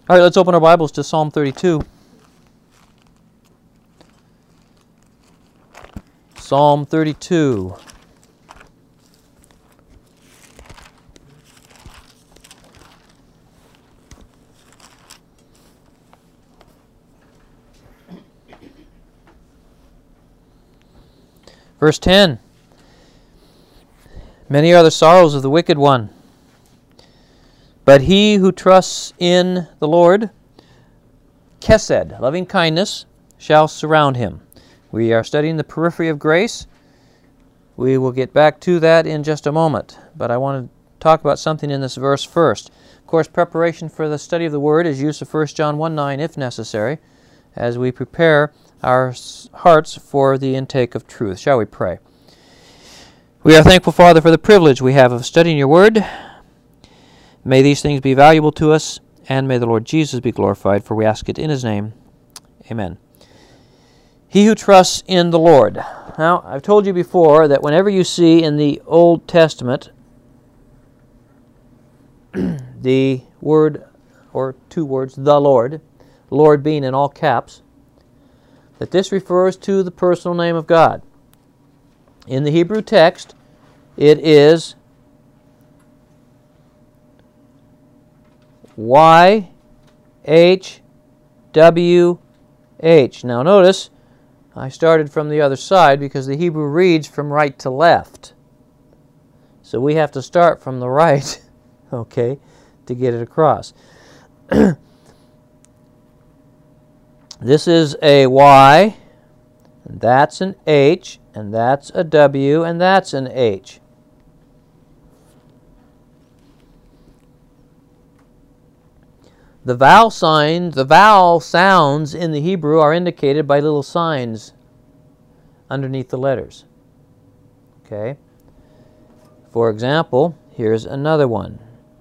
All right, let's open our Bibles to Psalm 32. Psalm 32. Verse 10. Many are the sorrows of the wicked one, but he who trusts in the Lord, Chesed, loving kindness, shall surround him. We are studying the periphery of grace. We will get back to that in just a moment, but I want to talk about something in this verse first. Of course, preparation for the study of the Word is use of 1 John 1:9 if necessary, as we prepare our hearts for the intake of truth. Shall we pray? We are thankful, Father, for the privilege we have of studying your Word. May these things be valuable to us, and may the Lord Jesus be glorified, for we ask it in His name. Amen. He who trusts in the Lord. Now, I've told you before that whenever you see in the Old Testament the word, or two words, the Lord being in all caps, that this refers to the personal name of God. In the Hebrew text, it is YHWH. Now notice, I started from the other side because the Hebrew reads from right to left. So we have to start from the right, okay, to get it across. This is a Y, and that's an H, and that's a W, and that's an H. The vowel sounds in the Hebrew are indicated by little signs underneath the letters. Okay? For example, here's another one.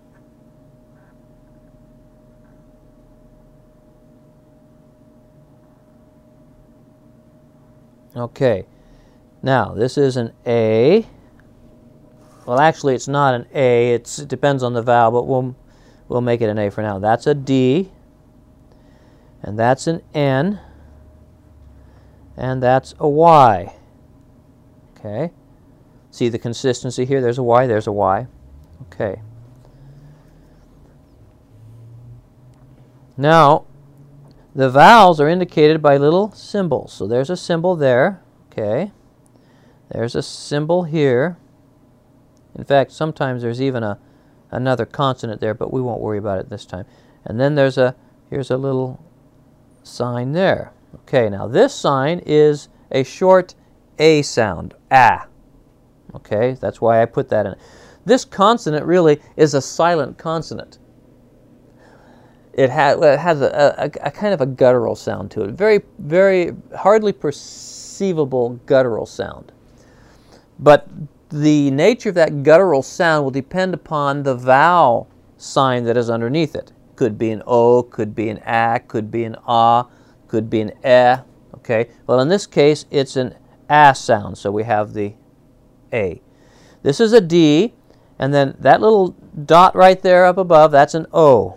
Okay. Now, this is an A. Well, actually, it's not an A. It depends on the vowel, but we'll make it an A for now. That's a D, and that's an N, and that's a Y. Okay? See the consistency here? There's a Y, there's a Y. Okay. Now, the vowels are indicated by little symbols. So there's a symbol there. Okay. There's a symbol here. In fact, sometimes there's even another consonant there, but we won't worry about it this time. And then here's a little sign there. Okay, now this sign is a short A sound, ah. Okay, that's why I put that in. This consonant really is a silent consonant. It has a kind of a guttural sound to it, very, very hardly perceivable guttural sound. But the nature of that guttural sound will depend upon the vowel sign that is underneath it. Could be an O, could be an A, could be an A, could be an E. Okay. Well, in this case, it's an A sound, so we have the A. This is a D, and then that little dot right there up above, that's an O.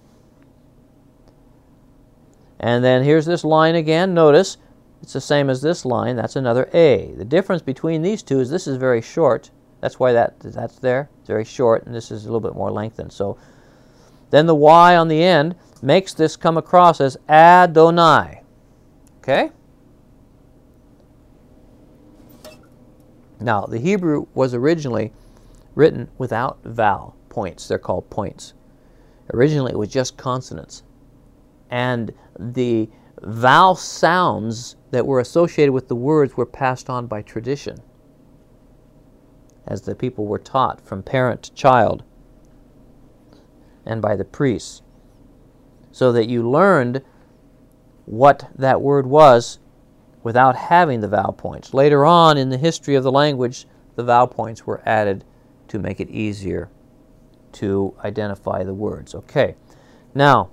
And then here's this line again. Notice it's the same as this line. That's another A. The difference between these two is this is very short. That's why that's there. It's very short, and this is a little bit more lengthened. So then the Y on the end makes this come across as Adonai. Okay? Now, the Hebrew was originally written without vowel points. They're called points. Originally, it was just consonants. And the vowel sounds that were associated with the words were passed on by tradition, as the people were taught from parent to child and by the priests, so that you learned what that word was without having the vowel points. Later on in the history of the language, the vowel points were added to make it easier to identify the words. Okay, now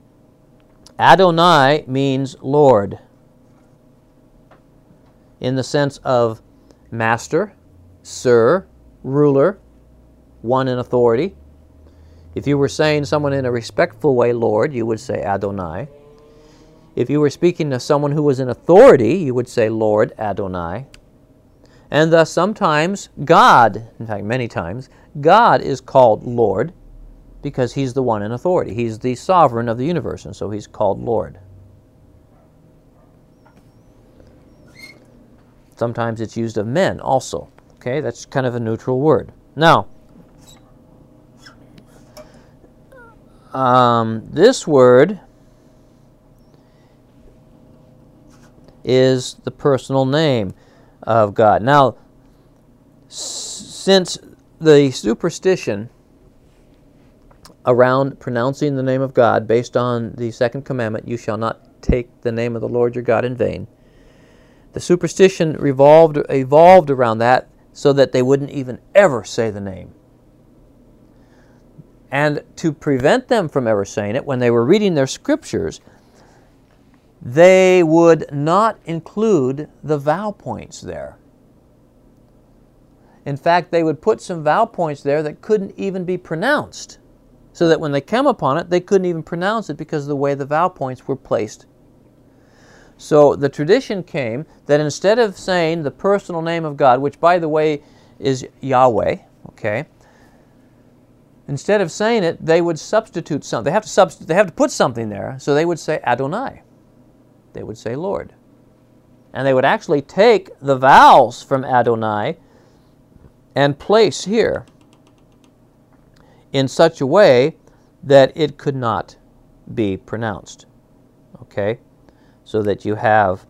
Adonai means Lord in the sense of master, sir, ruler, one in authority. If you were saying someone in a respectful way, Lord, you would say Adonai. If you were speaking to someone who was in authority, you would say Lord Adonai. And thus sometimes God, in fact many times, God is called Lord because He's the one in authority. He's the sovereign of the universe, and so He's called Lord. Sometimes it's used of men also. Okay, that's kind of a neutral word. Now, this word is the personal name of God. Now, since the superstition around pronouncing the name of God based on the second commandment, you shall not take the name of the Lord your God in vain, the superstition evolved around that so that they wouldn't even ever say the name. And to prevent them from ever saying it, when they were reading their scriptures, they would not include the vowel points there. In fact, they would put some vowel points there that couldn't even be pronounced, so that when they came upon it, they couldn't even pronounce it because of the way the vowel points were placed. So the tradition came that instead of saying the personal name of God, which by the way is Yahweh, okay, instead of saying it, they would substitute something. They have to put something there, so they would say Adonai. They would say Lord. And they would actually take the vowels from Adonai and place here in such a way that it could not be pronounced. Okay? So that you have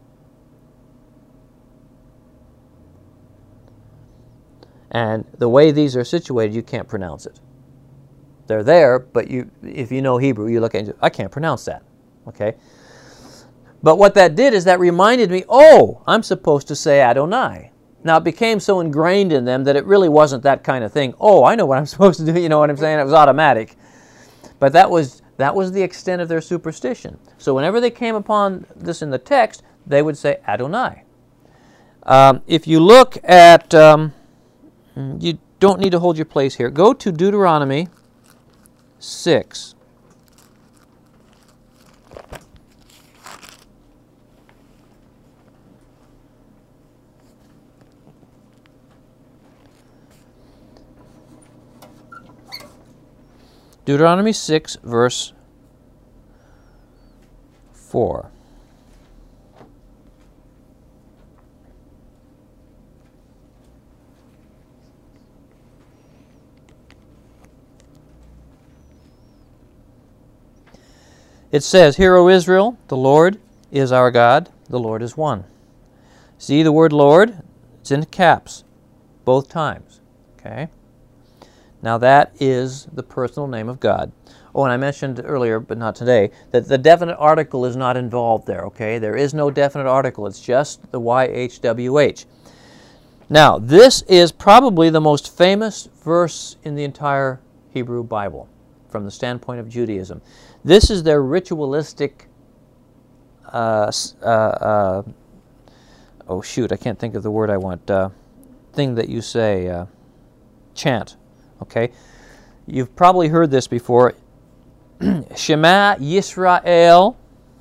and the way these are situated, you can't pronounce it. They're there, but if you know Hebrew, you look at it, I can't pronounce that. Okay? But what that did is that reminded me, oh, I'm supposed to say Adonai. Now, it became so ingrained in them that it really wasn't that kind of thing. Oh, I know what I'm supposed to do, you know what I'm saying? It was automatic. But that was the extent of their superstition. So whenever they came upon this in the text, they would say Adonai. If you look at, you don't need to hold your place here. Go to Deuteronomy 6. Deuteronomy 6, verse 4. It says, Hear, O Israel, the Lord is our God, the Lord is one. See the word Lord? It's in caps, both times. Okay? Now that is the personal name of God. Oh, and I mentioned earlier, but not today, that the definite article is not involved there, okay? There is no definite article. It's just the YHWH. Now, this is probably the most famous verse in the entire Hebrew Bible from the standpoint of Judaism. This is their ritualistic, oh shoot, I can't think of the word I want, thing that you say, chant. Okay, you've probably heard this before. Shema Yisrael,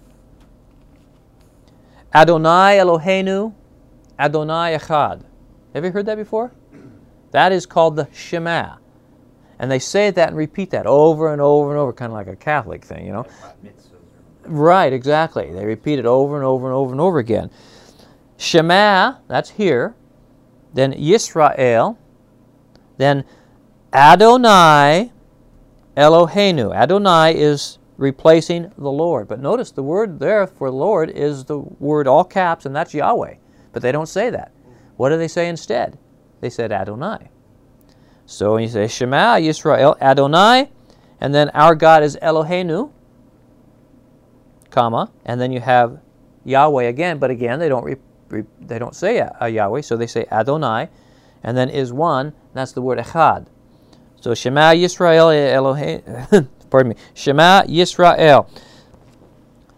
Adonai Eloheinu, Adonai Echad. Have you heard that before? That is called the Shema. And they say that and repeat that over and over and over, kind of like a Catholic thing, you know. Right, exactly. They repeat it over and over and over and over again. Shema, that's here. Then Yisrael. Then Adonai Eloheinu. Adonai is replacing the Lord. But notice the word there for Lord is the word all caps, and that's Yahweh. But they don't say that. What do they say instead? They said Adonai. So when you say Shema Yisrael, Adonai, and then our God is Eloheinu, comma, and then you have Yahweh again, but again they don't say Yahweh, so they say Adonai, and then is one, that's the word Echad. So Shema Yisrael Eloheinu, pardon me, Shema Yisrael,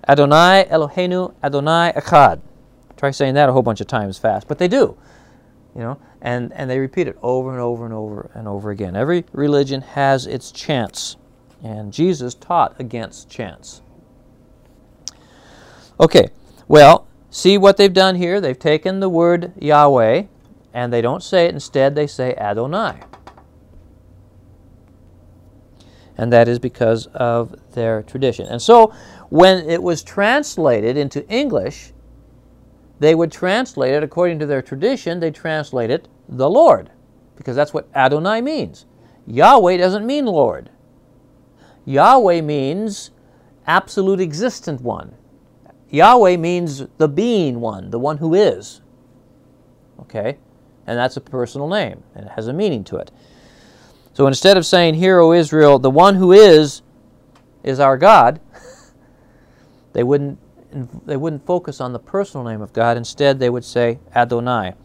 Adonai Eloheinu, Adonai Echad. Try saying that a whole bunch of times fast, but they do. You know, and they repeat it over and over and over and over again. Every religion has its chants, and Jesus taught against chants. Okay, well, see what they've done here? They've taken the word Yahweh, and they don't say it. Instead, they say Adonai. And that is because of their tradition. And so, when it was translated into English, they would translate it according to their tradition. They translate it the Lord, because that's what Adonai means. Yahweh doesn't mean Lord. Yahweh means absolute existent one. Yahweh means the being one, the one who is. Okay? And that's a personal name, and it has a meaning to it. So instead of saying, "Hear, O Israel, the one who is our God," they wouldn't focus on the personal name of God. Instead, they would say Adonai.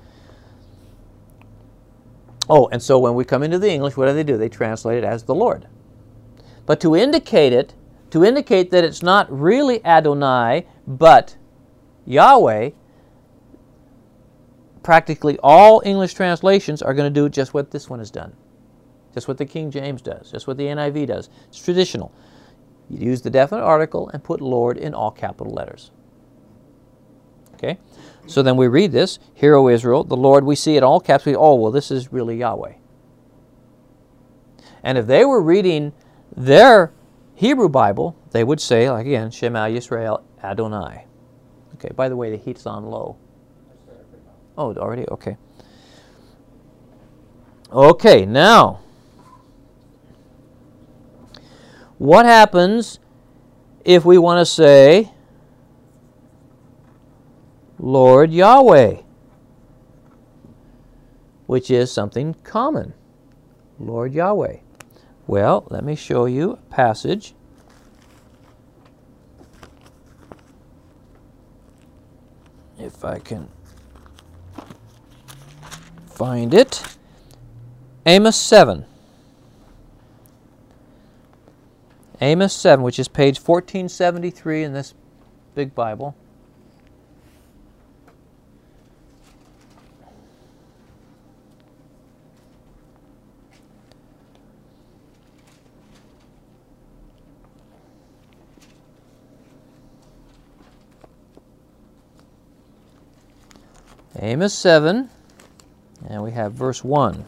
Oh, and so when we come into the English, what do? They translate it as the Lord. But to indicate that it's not really Adonai, but Yahweh, practically all English translations are going to do just what this one has done. Just what the King James does. Just what the NIV does. It's traditional. You use the definite article and put Lord in all capital letters. Okay? So then we read this, "Hear, O Israel, the Lord," we see it all caps. Well, this is really Yahweh. And if they were reading their Hebrew Bible, they would say, like again, "Shema Yisrael Adonai." Okay, by the way, the heat's on low. Oh, already? Okay. Okay, now, what happens if we want to say Lord Yahweh, which is something common? Lord Yahweh. Well, let me show you a passage. If I can find it. Amos 7. Amos 7, which is page 1473 in this big Bible. Amos 7, and we have verse 1.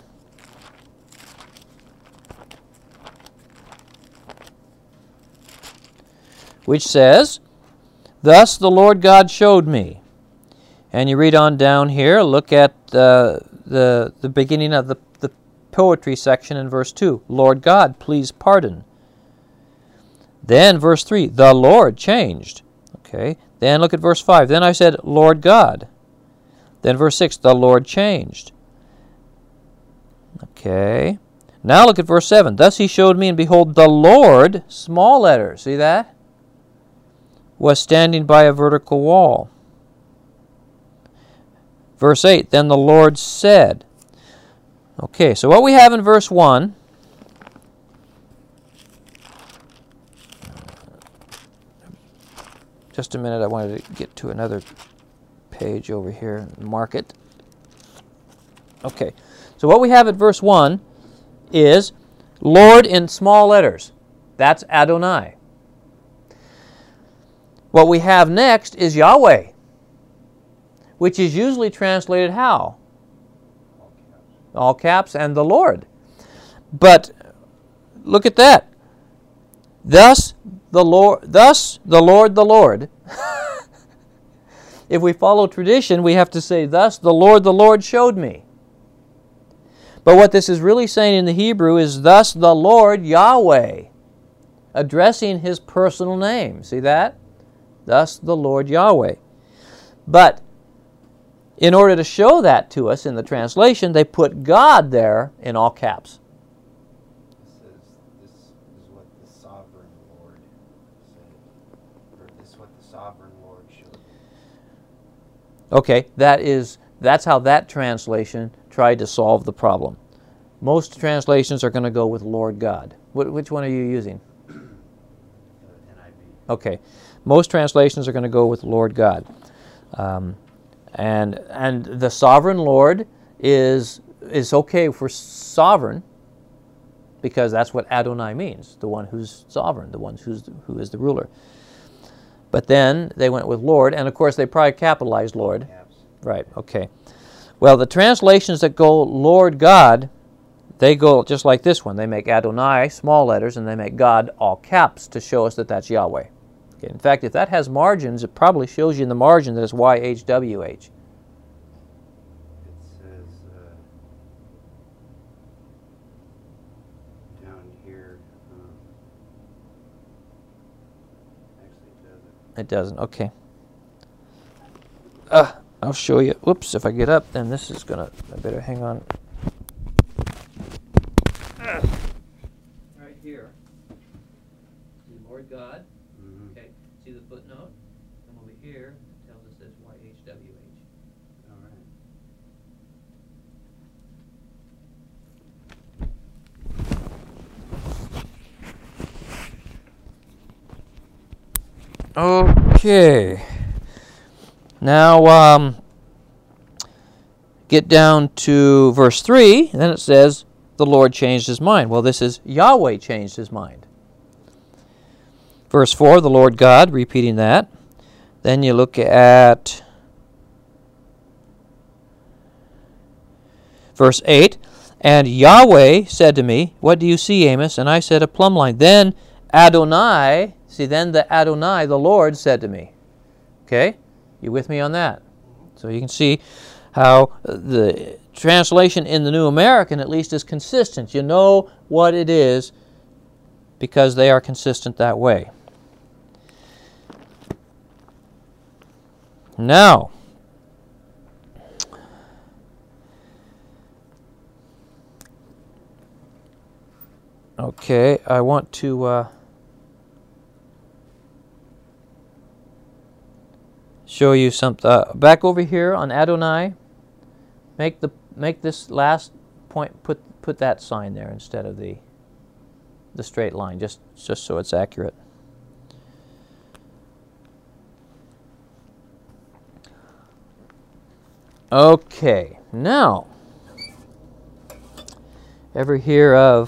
Which says, "Thus the Lord God showed me." And you read on down here, look at the beginning of the poetry section in verse 2. "Lord God, please pardon." Then verse 3, "The Lord changed." Okay. Then look at verse 5. "Then I said, Lord God." Then verse 6, "The Lord changed." Okay. Now look at verse 7. "Thus he showed me, and behold, the Lord," small letters, see that? "was standing by a vertical wall." Verse 8, "Then the Lord said." Okay, so what we have in verse 1, just a minute, I wanted to get to another page over here and mark it. Okay, so what we have at verse 1 is Lord in small letters. That's Adonai. What we have next is Yahweh, which is usually translated how? All caps, and the Lord. But look at that. Thus the Lord, the Lord. If we follow tradition, we have to say, "Thus the Lord showed me." But what this is really saying in the Hebrew is, "Thus the Lord Yahweh," addressing his personal name. See that? "Thus the Lord Yahweh." But in order to show that to us in the translation, they put God there in all caps. This is what the sovereign Lord said, or this is what the sovereign Lord showed me. Okay, that's how that translation tried to solve the problem. Most translations are going to go with Lord God. Which one are you using? NIV. Okay, most translations are going to go with Lord God. And the sovereign Lord is okay for sovereign, because that's what Adonai means, the one who's sovereign, the one who is the ruler. But then they went with Lord, and of course they probably capitalized Lord. Caps. Right, okay. Well, the translations that go Lord God, they go just like this one. They make Adonai small letters, and they make God all caps to show us that that's Yahweh. Okay. In fact, if that has margins, it probably shows you in the margin that it's YHWH. It says down here. Actually, it doesn't. It doesn't, okay. I'll show you. Whoops, if I get up, then this is going to, I better hang on. Right here, see Lord God, okay, see the footnote? And over here, it tells us it's YHWH. All right. Okay. Now, get down to verse 3, and then it says, the Lord changed his mind. Well, this is Yahweh changed his mind. Verse 4, the Lord God, repeating that. Then you look at verse 8, and Yahweh said to me, what do you see, Amos? And I said, a plumb line. Then Adonai, see, then the Adonai, the Lord, said to me. Okay? You with me on that? So you can see how the translation in the New American, at least, is consistent. You know what it is because they are consistent that way. Now, okay, I want to show you something. Back over here on Adonai, make this last point, put that sign there instead of the straight line, just so it's accurate. Okay, now, ever hear of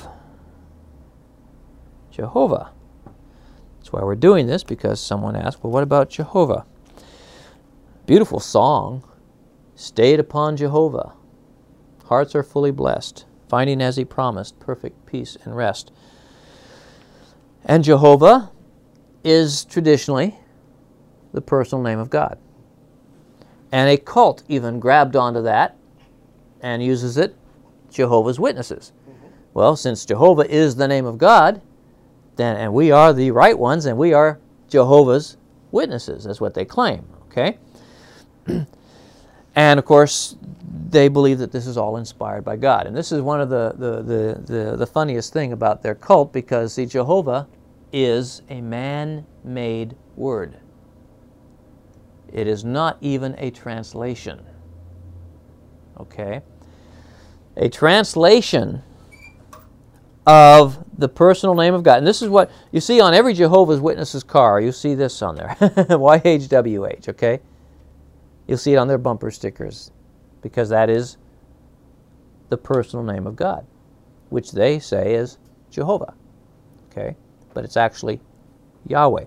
Jehovah? That's why we're doing this, because someone asked, well, what about Jehovah? Beautiful song. Stayed upon Jehovah. Hearts are fully blessed, finding as he promised perfect peace and rest. And Jehovah is traditionally the personal name of God. And a cult even grabbed onto that and uses it, Jehovah's Witnesses. Well, since Jehovah is the name of God, then, and we are the right ones, and we are Jehovah's Witnesses, that's what they claim, okay? And of course, they believe that this is all inspired by God. And this is one of the funniest thing about their cult, because see, Jehovah is a man-made word. It is not even a translation. Okay? A translation of the personal name of God. And this is what you see on every Jehovah's Witnesses car. You see this on there. YHWH, okay? You'll see it on their bumper stickers, because that is the personal name of God, which they say is Jehovah. Okay? But it's actually Yahweh.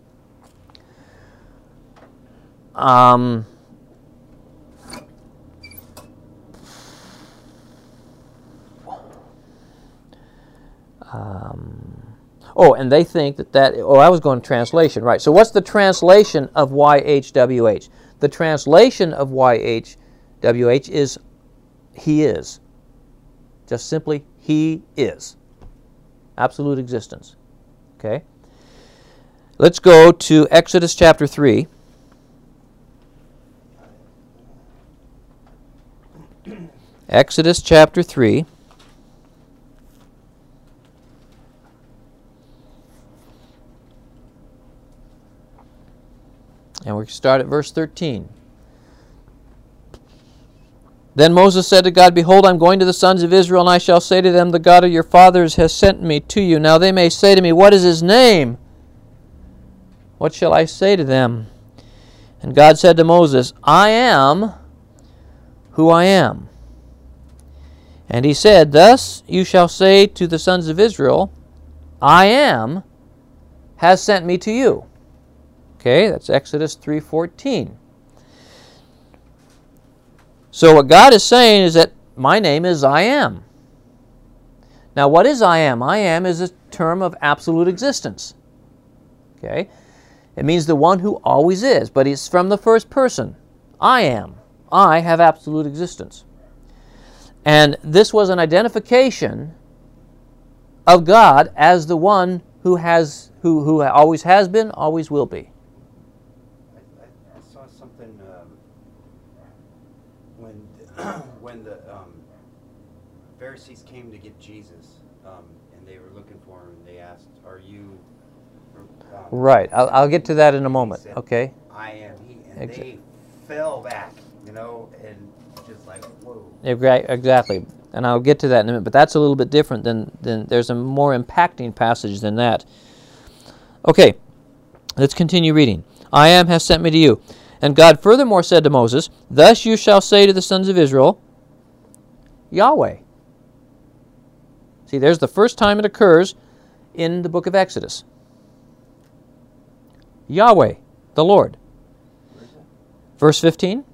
Oh, and they think that, oh, I was going to translation, right. So what's the translation of YHWH? The translation of YHWH is He is. Just simply, He is. Absolute existence. Okay? Let's go to Exodus chapter 3. Exodus chapter 3. And we start at verse 13. Then Moses said to God, Behold, I'm going to the sons of Israel, and I shall say to them, The God of your fathers has sent me to you. Now they may say to me, What is his name? What shall I say to them? And God said to Moses, I am who I am. And he said, Thus you shall say to the sons of Israel, I am has sent me to you. Okay, that's Exodus 3:14. So what God is saying is that my name is I am. Now what is I am? I am is a term of absolute existence. Okay? It means the one who always is, but it's from the first person. I am. I have absolute existence. And this was an identification of God as the one who always has been, always will be. I saw something when the Pharisees came to get Jesus, and they were looking for him, and they asked, "Are you?" Right. I'll get to that in a moment. Said, okay. I am he, and they fell back, and just like whoa. Exactly. And I'll get to that in a minute. But that's a little bit different than there's a more impacting passage than that. Okay. Let's continue reading. I am has sent me to you. And God furthermore said to Moses, Thus you shall say to the sons of Israel, Yahweh. See, there's the first time it occurs in the book of Exodus. Yahweh, the Lord. Verse 15.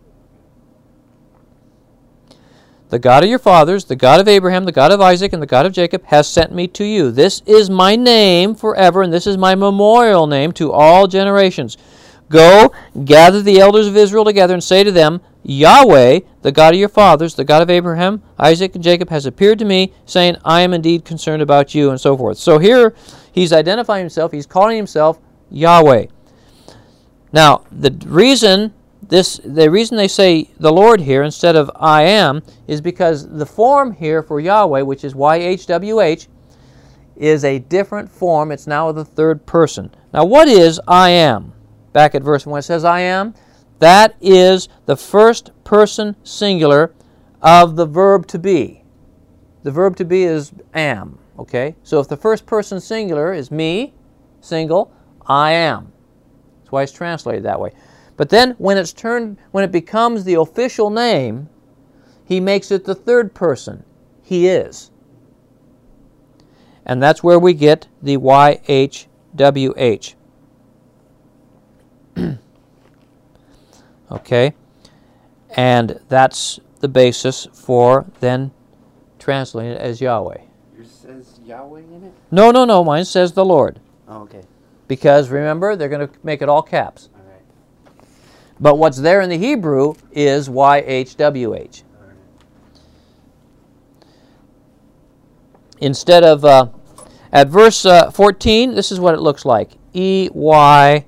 The God of your fathers, the God of Abraham, the God of Isaac, and the God of Jacob has sent me to you. This is my name forever, and this is my memorial name to all generations. Go, gather the elders of Israel together and say to them, Yahweh, the God of your fathers, the God of Abraham, Isaac, and Jacob, has appeared to me, saying, I am indeed concerned about you, and so forth. So here he's identifying himself. He's calling himself Yahweh. Now, the reason they say the Lord here instead of I am is because the form here for Yahweh, which is YHWH, is a different form. It's now the third person. Now, what is I am? Back at verse 1, it says I am. That is the first person singular of the verb to be. The verb to be is am. Okay? So if the first person singular is me, single, I am. That's why it's translated that way. But then when it becomes the official name, he makes it the third person. He is. And that's where we get the YHWH. Okay? And that's the basis for then translating it as Yahweh. Yours says Yahweh in it? No. Mine says the Lord. Oh, okay. Because, remember, they're going to make it all caps. All right. But what's there in the Hebrew is YHWH. All right. Instead of, at verse 14, this is what it looks like. EH.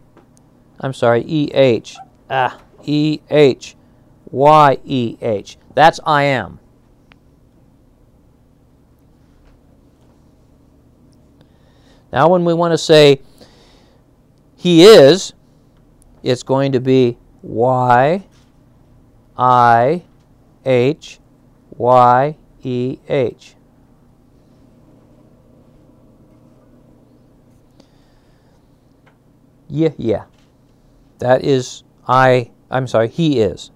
YEH. That's I am. Now when we want to say He is, it's going to be YIHYEH. Yeah. That is He is.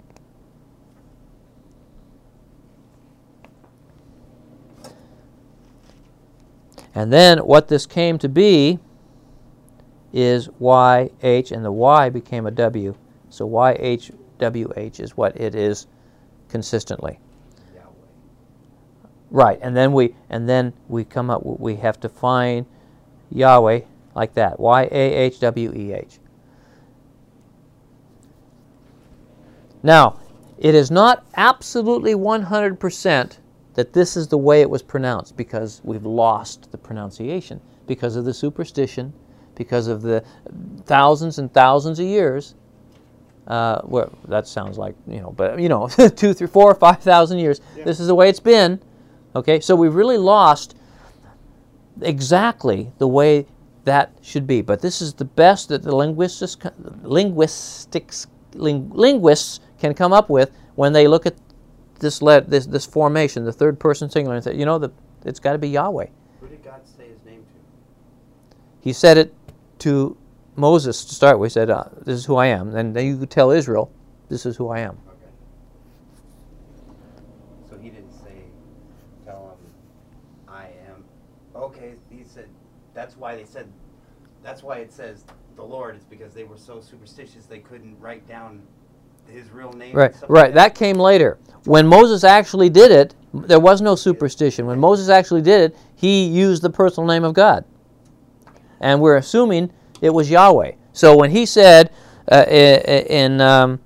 And then what this came to be is YH, and the Y became a W. So YHWH is what it is consistently. Yahweh. Right, and then we come up. We have to find Yahweh like that. YAHWEH. Now, it is not absolutely 100% that this is the way it was pronounced, because we've lost the pronunciation because of the superstition, because of the thousands and thousands of years. Well, that sounds like, but 2, 3, 4, 5,000 years. Yeah. This is the way it's been. Okay, so we've really lost exactly the way that should be. But this is the best that the linguists can come up with when they look at this formation, the third person singular, and say, it's got to be Yahweh. Who did God say his name to? He said it to Moses to start with. He said, this is who I am. And then you could tell Israel, this is who I am. Okay. So he didn't say that's why they said, that's why it says the Lord, is because they were so superstitious they couldn't write down his real name. Right, and stuff right. like That came later. When Moses actually did it, there was no superstition. When Moses actually did it, he used the personal name of God. And we're assuming it was Yahweh. So when he said in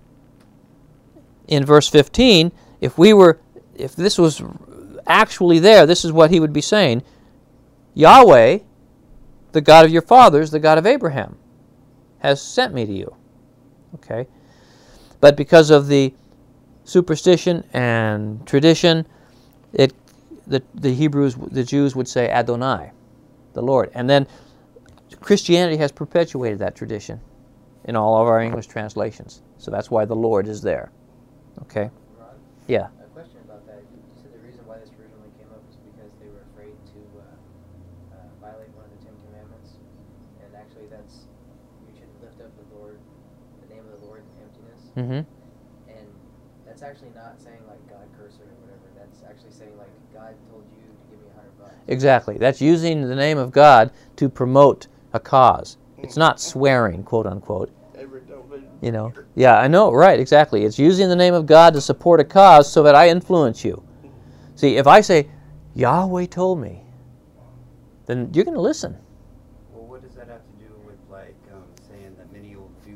verse 15, if this was actually there, this is what he would be saying: Yahweh, the God of your fathers, the God of Abraham, has sent me to you. Okay? But because of the superstition and tradition, the Hebrews, the Jews would say Adonai, the Lord. And then Christianity has perpetuated that tradition in all of our English translations. So that's why the Lord is there. Okay? Ron, Yeah. a question about that. You said the reason why this originally came up was because they were afraid to violate one of the Ten Commandments. And actually that's, you should lift up the Lord, the name of the Lord in emptiness. Mm-hmm. And that's actually not saying like God cursed it or whatever. That's actually saying like God told you to give me $100. Exactly. That's using the name of God to promote a cause. It's not swearing, quote unquote. You know. Yeah, I know. Right. Exactly. It's using the name of God to support a cause so that I influence you. See, if I say Yahweh told me, then you're going to listen. Well, what does that have to do with, like, saying that many will do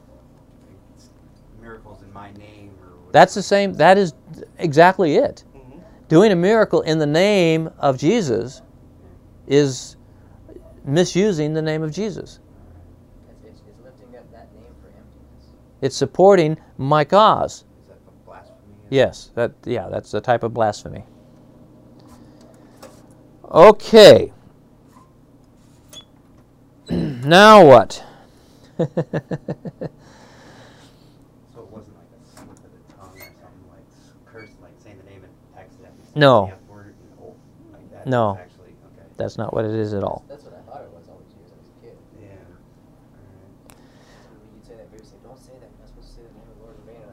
miracles in my name? Or whatever? That's the same. That is exactly it. Doing a miracle in the name of Jesus is misusing the name of Jesus. It's lifting up that name for emptiness. It's supporting my cause. Is that the blasphemy? Yes, that's a type of blasphemy. Okay. Now what? So it wasn't like a slip of the tongue or something like curse, like saying the name and accidentally saying No. the F word, like that. No. It's actually, okay. That's not what it is at all. That's what I thought it was always used as a kid. Yeah. So when you'd say that, people say, don't say that. You're not supposed to say the name of the Lord in vain. And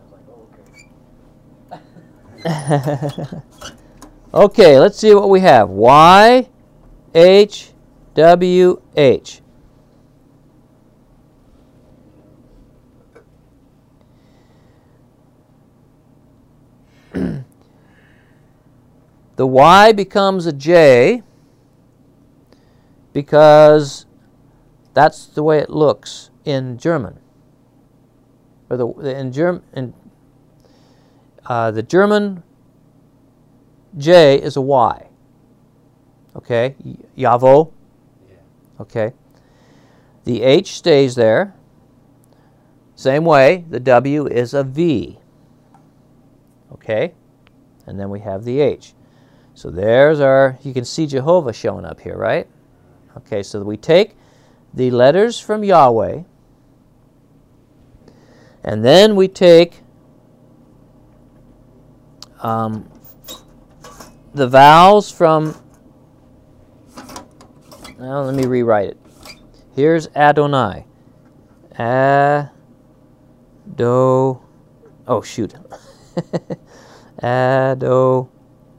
I was like, oh, okay. Okay, let's see what we have. Y, H, W, H. The Y becomes a J because that's the way it looks in German. Or the German J is a Y. Okay, Javo. Yeah. Okay. The H stays there. Same way, the W is a V. Okay, and then we have the H. So there's our, you can see Jehovah showing up here, right? Okay, so we take the letters from Yahweh, and then we take the vowels from, now let me rewrite it. Here's Adonai. Oh shoot. Adonai.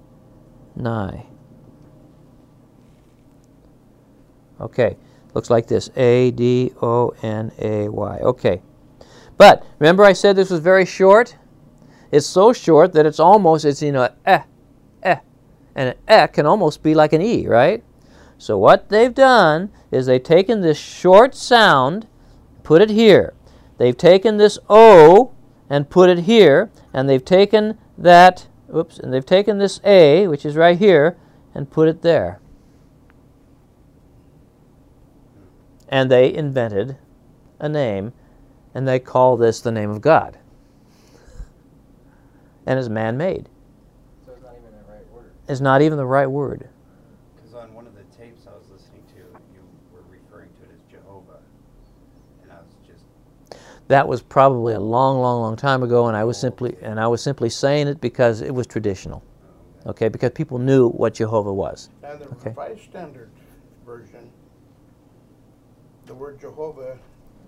Okay, looks like this. A-D-O-N-A-Y. Okay. But remember I said this was very short? It's so short that it's almost, eh. And an can almost be like an E, right? So what they've done is they've taken this short sound, put it here. They've taken this O and put it here, and they've taken that, and they've taken this A, which is right here, and put it there. And they invented a name, and they call this the name of God. And it's man-made. So it's not even the right word. It's not even the right word. Because on one of the tapes I was listening to, you were referring to it as Jehovah, and I was just. That was probably a long, long, long time ago, and I was simply saying it because it was traditional. Okay, because people knew what Jehovah was. And the Okay. Revised Standard Version, the word Jehovah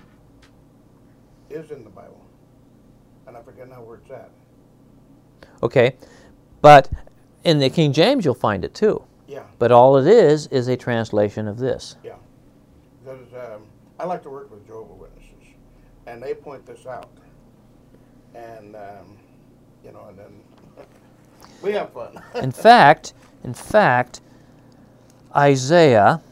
is in the Bible, and I forget now where it's at. Okay, but in the King James you'll find it too. Yeah, But all it is a translation of this. yeah. Because I like to work with Jehovah's Witnesses, and they point this out. And, you know, and then we have fun. In fact, Isaiah,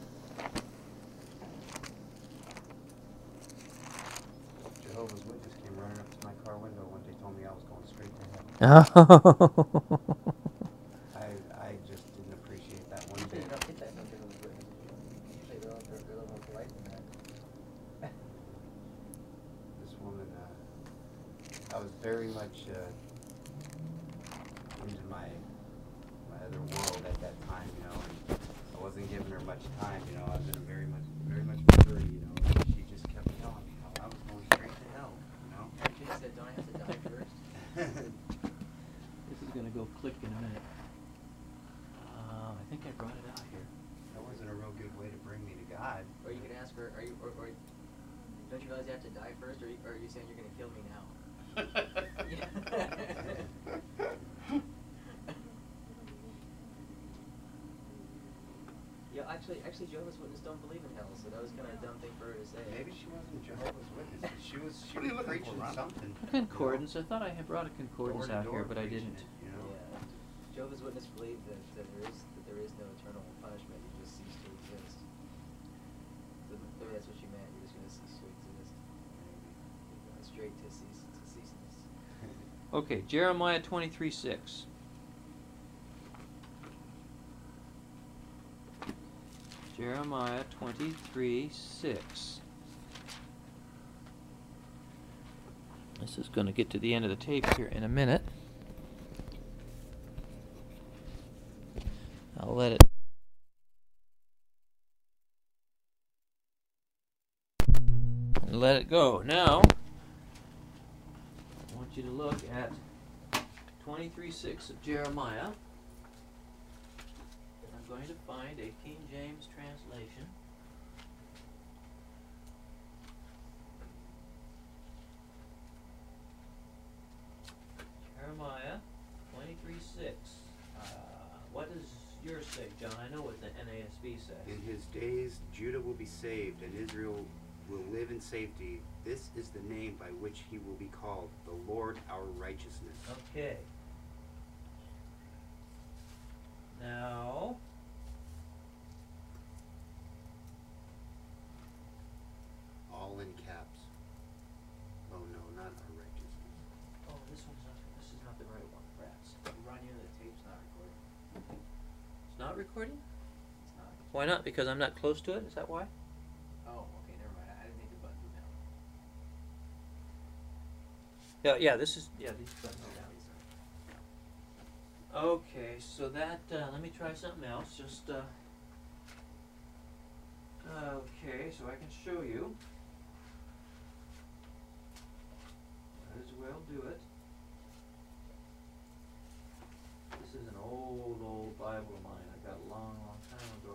Jehovah's Witness came running up to my car window one day, told me I was going straight to hell. I just didn't appreciate that one You bit. don't get that from Jehovah's Witnesses. Usually they're a little more polite than that. This woman, I was very much into my other world at that time, you know, and I wasn't giving her much time, you know. I was in a very much mature, you know. And she just kept telling me how I was going straight to hell, you know. She said, don't I have to die first? this is going to go click in a minute. I think I brought it out here. That wasn't a real good way to bring me to God. Or you can ask her, or don't you realize you have to die first, or are you saying you're going to kill me now? Yeah, actually, Jehovah's Witnesses don't believe in hell, so that was kind of a dumb thing for her to say. Maybe she wasn't Jehovah's Witness. But she was What are you looking preaching for, Ron? something. A concordance. I thought I had brought a concordance out here, Door-to-door but I preaching didn't. it, you know. Yeah. Jehovah's Witnesses believe that there is no eternal punishment. You just cease to exist. So maybe that's what she meant. You're just going to cease to exist. You're going straight to ceaseness. Okay, Jeremiah 23:6. Jeremiah 23:6. This is going to get to the end of the tape here in a minute. I'll let it go. Now, I want you to look at 23:6 of Jeremiah. And I'm going to find a King James translation. Jeremiah 23:6. What does yours say, John? I know what the NASB says. In his days, Judah will be saved, and Israel will live in safety. This is the name by which he will be called, the Lord our righteousness. Okay. Now, All in caps. Oh no, not our righteousness. oh, this is not the right one, perhaps. Ron, you know the tape's not recording. It's not recording? It's not. Why not? Because I'm not close to it? Is that why? Oh, okay, never mind. I didn't think the button was down. Yeah, these buttons are down. Okay, so that, let me try something else. Just, okay, so I can show you. Might as well do it. This is an old Bible of mine I got a long time ago.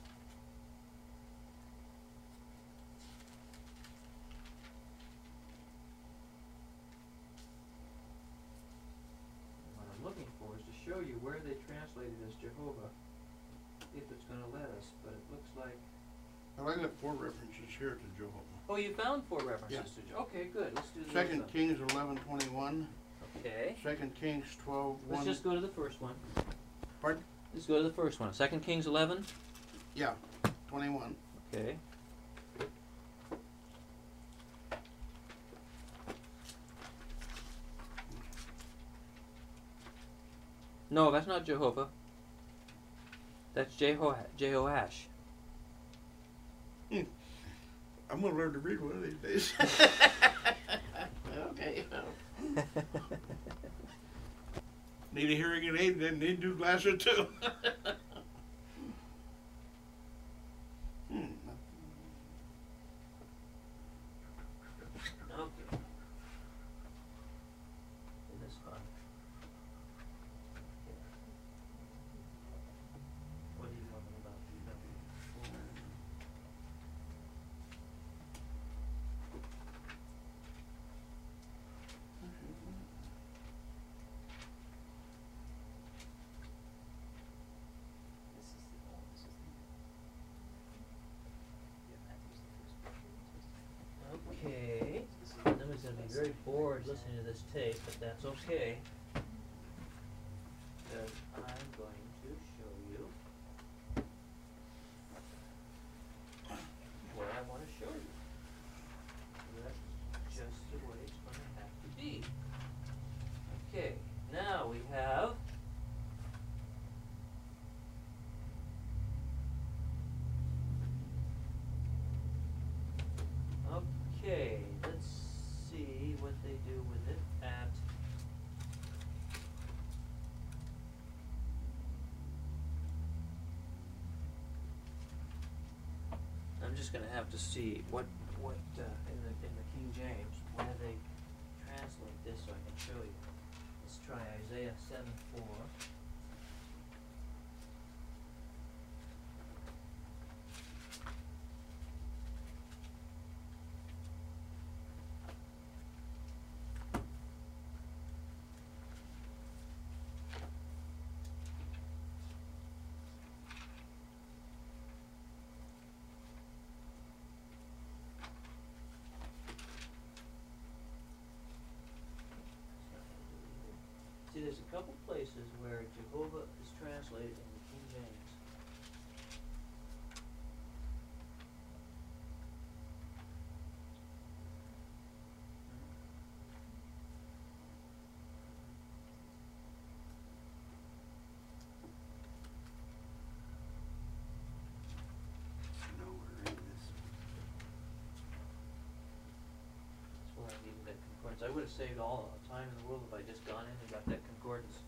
What I'm looking for is to show you where they translated as Jehovah, if it's going to let us, but it looks like... Well, I got 4 references here to Jehovah. Oh, you found 4 references Yeah. to Jehovah. Okay, good. Let's do this. 2 Kings 11:21. Okay. 2 Kings 12:1. Let's just go to the first one. Pardon? Let's go to the first one. 2 Kings 11. Yeah, 21. Okay. No, that's not Jehovah. That's Jehoash. I'm going to learn to read one of these days. Okay. Need a hearing aid, then need two glasses too. Okay. It is fun. What are you talking about? very bored listening to this tape, but that's okay. Because I'm going to show you what I want to show you. That's just the way it's going to have to be. Okay, now we have okay, let's see what they do with it at I'm just gonna have to see what in the King James, where they translate this so I can show you. Let's try Isaiah 7:4. See, there's a couple places where Jehovah is translated in the King James. Nowhere in this. That's where I needed that concordance. I would have saved all the time in the world if I just gone in and got that concordance.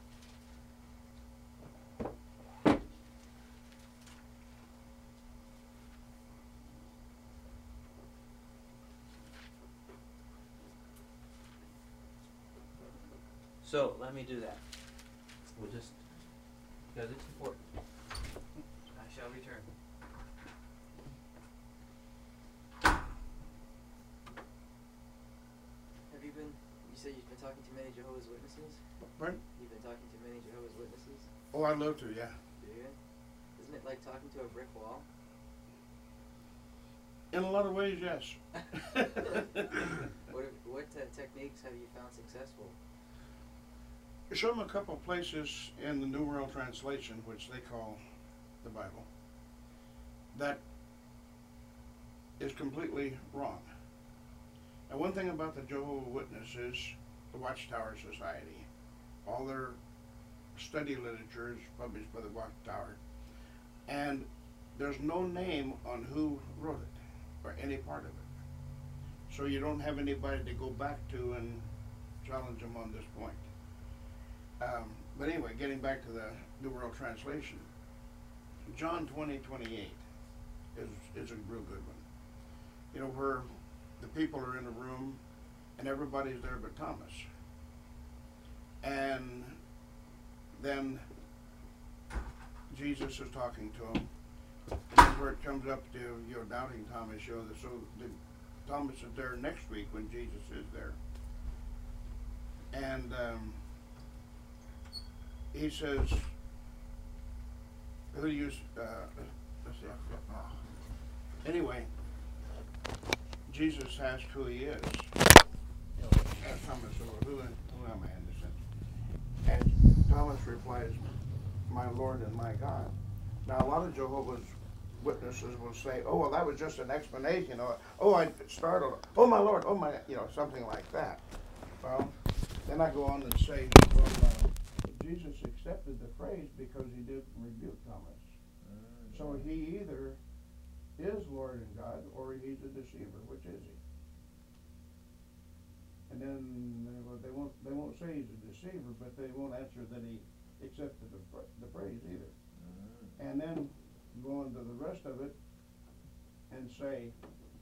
So, let me do that. We'll just, because it's important. I shall return. Have you been? You said you've been talking to many Jehovah's Witnesses. Pardon? You've been talking to many Jehovah's Witnesses. Oh, I'd love to, yeah. Do you? Isn't it like talking to a brick wall? In a lot of ways, yes. What techniques have you found successful? Show them a couple of places in the New World Translation, which they call the Bible, that is completely wrong. And one thing about the Jehovah's Witnesses, the Watchtower Society, all their study literature is published by the Watchtower, and there's no name on who wrote it or any part of it. So you don't have anybody to go back to and challenge them on this point. But anyway, getting back to the New World Translation, John 20:28 is a real good one. You know, where the people are in a room and everybody's there but Thomas. And then Jesus is talking to him. And that's where it comes up to, you know, doubting Thomas. You know, so Thomas is there next week when Jesus is there. And he says, who do you, let's see, anyway, Jesus asked who he is. Thomas, who am I in this sense? And Thomas replies, my Lord and my God. Now, a lot of Jehovah's Witnesses will say, oh, well, that was just an explanation. Or, oh, I startled. Oh, my Lord. Oh, my, you know, something like that. Well, then I go on and say, well, Jesus accepted the phrase because he didn't rebuke Thomas. So he either is Lord and God or he's a deceiver. Which is he? And then they won't say he's a deceiver, but they won't answer that he accepted the praise either. And then go into the rest of it and say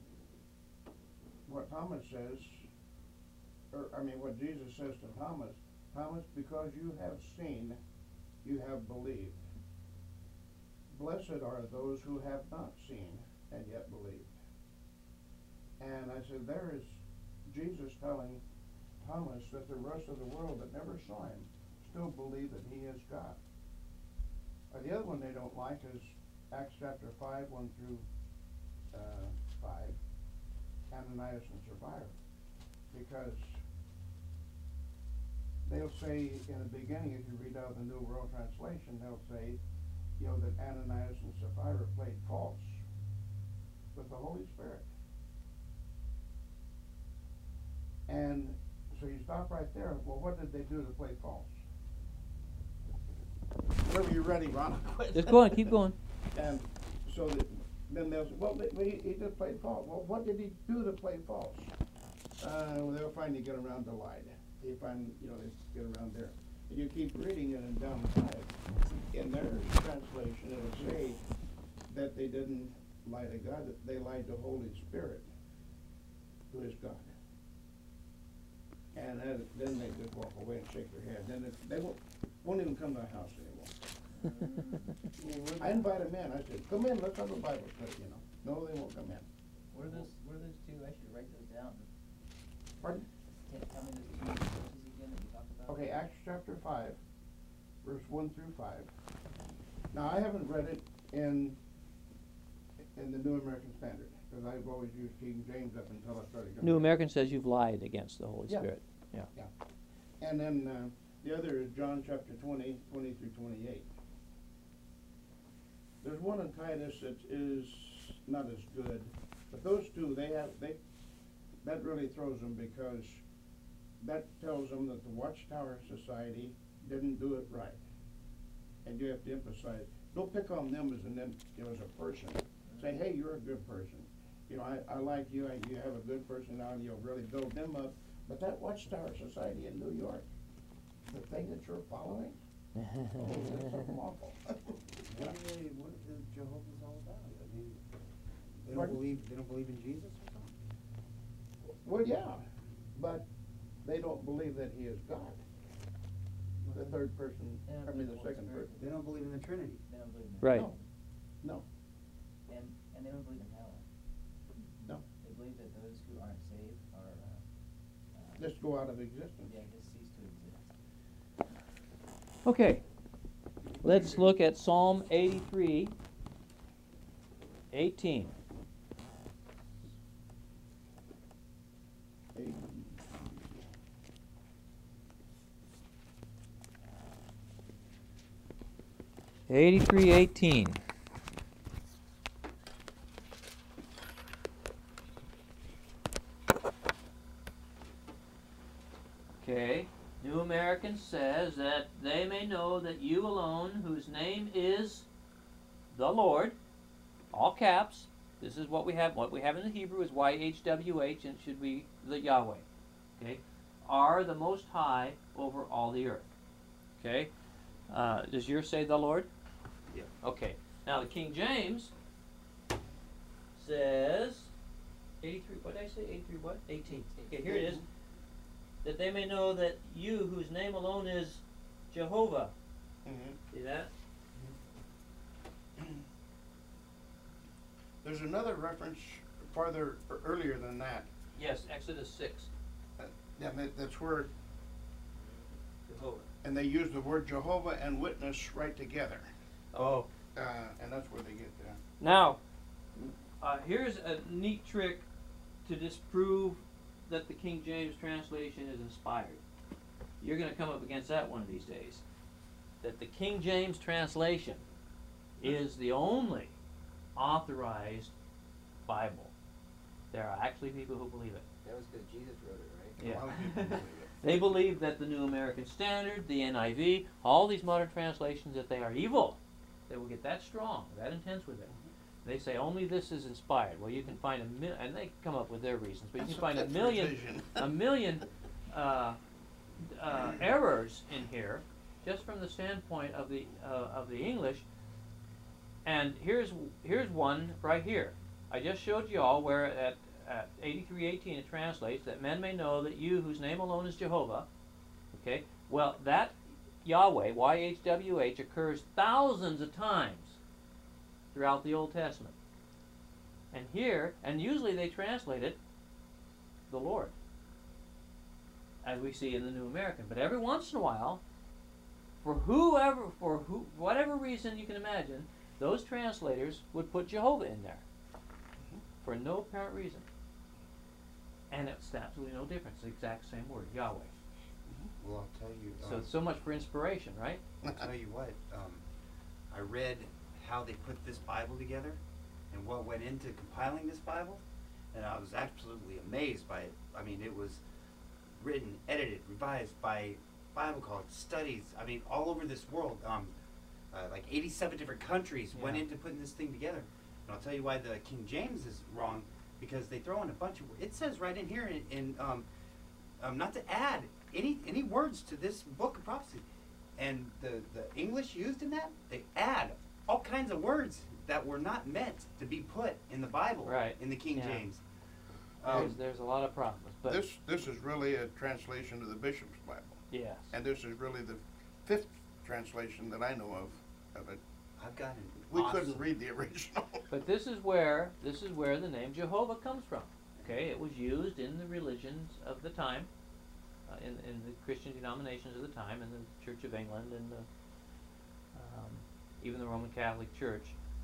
what Thomas says, what Jesus says to Thomas, Thomas, because you have seen, you have believed. Blessed are those who have not seen and yet believed. And I said, there is Jesus telling Thomas that the rest of the world that never saw him still believe that he is God. The other one they don't like is Acts chapter 5, 1 through 5, Ananias and Sapphira. Because they'll say in the beginning, if you read out the New World Translation, they'll say, that Ananias and Sapphira played false with the Holy Spirit. And so you stop right there. Well, what did they do to play false? Whenever you're ready, Ron. Just go on, keep going. And so then they'll say, well, he just played false. Well, what did he do to play false? Well, they'll finally get around to lie. They find, they get around there. And you keep reading it and down the side. In their translation, it'll say that they didn't lie to God, that they lied to Holy Spirit, who is God. And then they just walk away and shake their head. Then they won't even come to the house anymore. I invite them in. I said, come in, let's have a Bible study, No, they won't come in. What are those two? I should write those down. Pardon? Can you tell me those two verses again that you talked about? Okay, Acts chapter 5, verse 1 through 5. Now, I haven't read it in the New American Standard, because I've always used King James up until I started going. New American says you've lied against the Holy Yeah. Spirit. And then the other is John chapter 20, 20 through 28. There's one in Titus that is not as good, but those two, that really throws them, because that tells them that the Watchtower Society didn't do it right. And you have to emphasize, don't pick on them as a person. Say, hey, you're a good person. I like you, you have a good personality, you'll really build them up. But that Watchtower Society in New York, the thing that you're following, that's something awful. What is Jehovah's all about? I mean, they Pardon? don't believe in Jesus or something? Well, yeah, but they don't believe that he is God. The third person, the second person. They don't believe in the Trinity. They don't believe in Right. No. And they don't believe in hell. No. They believe that those who aren't saved are Just go out of existence. just cease to exist. Okay. Let's look at Psalm 83, 18. Hey, 83:18. Okay. New American says that they may know that you alone, whose name is the Lord, all caps. This is what we have. What we have in the Hebrew is YHWH, and it should be the Yahweh. Okay, are the Most High over all the earth. Okay. Does yours say the Lord? Yeah. Okay. Now the King James says 83. What did I say? 83 what? 18. Okay, here it is. That they may know that you, whose name alone is Jehovah. See that? There's another reference farther earlier than that. Yes, Exodus 6. That's where, Jehovah. and they use the word Jehovah and witness right together. Oh. And that's where they get there. Now, here's a neat trick to disprove that the King James translation is inspired. You're going to come up against that one of these days. That the King James translation is the only authorized Bible. There are actually people who believe it. That was because Jesus wrote it, right? Yeah. A lot of people believe it. They believe that the New American Standard, the NIV, all these modern translations, that they are evil. They will get that strong, that intense with it. They say only this is inspired. Well, you can find and they come up with their reasons, but you can find a million errors in here, just from the standpoint of the English. And here's one right here. I just showed you all where at 83:18 it translates that men may know that you, whose name alone is Jehovah. Okay. Well, that Yahweh, YHWH, occurs thousands of times throughout the Old Testament. And here, and usually they translate it the Lord, as we see in the New American. But every once in a while, whatever reason you can imagine, those translators would put Jehovah in there for no apparent reason. And it's absolutely no difference. The exact same word, Yahweh. Well, I'll tell you. So much for inspiration, right? I'll tell you what. I read how they put this Bible together and what went into compiling this Bible, and I was absolutely amazed by it. I mean, it was written, edited, revised by Bible college studies. I mean, all over this world. Like 87 different countries went into putting this thing together. And I'll tell you why the King James is wrong, because they throw in a bunch of. It says right in here in not to add any words to this book of prophecy. And the English used in that, they add all kinds of words that were not meant to be put in the Bible, Right. in the King Yeah. James. There's a lot of problems, but This is really a translation of the Bishop's Bible, yes. and this is really the 5th translation that I know of it. I've got an We awesome, couldn't read the original. But this is where the name Jehovah comes from. Okay, it was used in the religions of the time, in the Christian denominations of the time, in the Church of England, and even the Roman Catholic Church